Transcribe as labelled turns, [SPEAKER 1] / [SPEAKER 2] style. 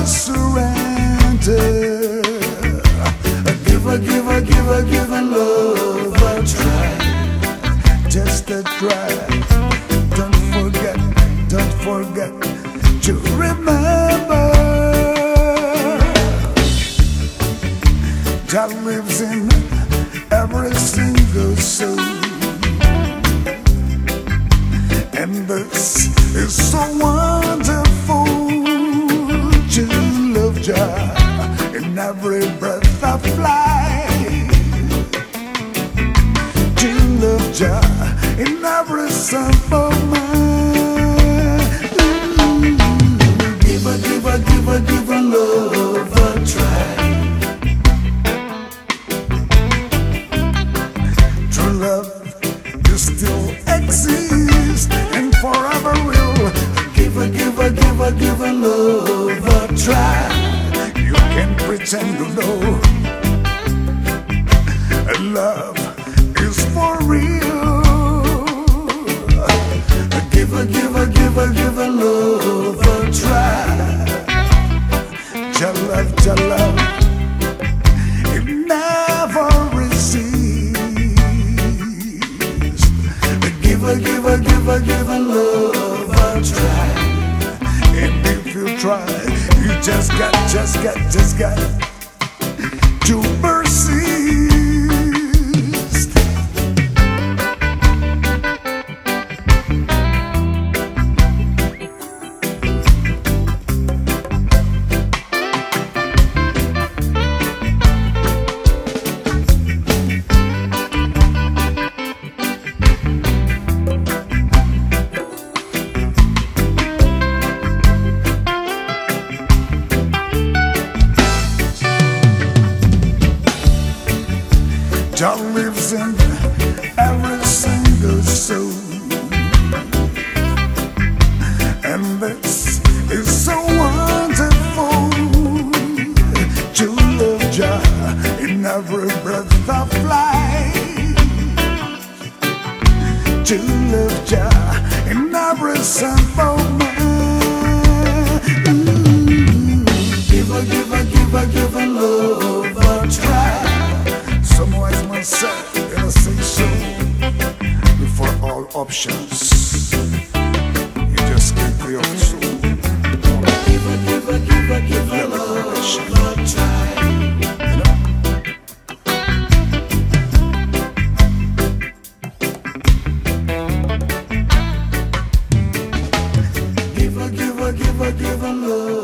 [SPEAKER 1] surrender. Give a love a try, just a try. Don't forget to remember. God lives in every single soul, and this is so wonderful to love Jah in every breath I fly, to love Jah in every simple mind. Give a love a try. True love you still exist and forever will. Give a love a try. You can pretend to know love is for real. Give a love a try. Your love, it never recedes. Give a love a try. And if you try, you just got to persist. Jah lives in every single soul, and this is so wonderful to love Jah in every breath I fly, to love Jah in every simple mind. Give a love a try. Some wise man said, and I say so, before all options, you just can't play off so. Give a love a try. Give a love.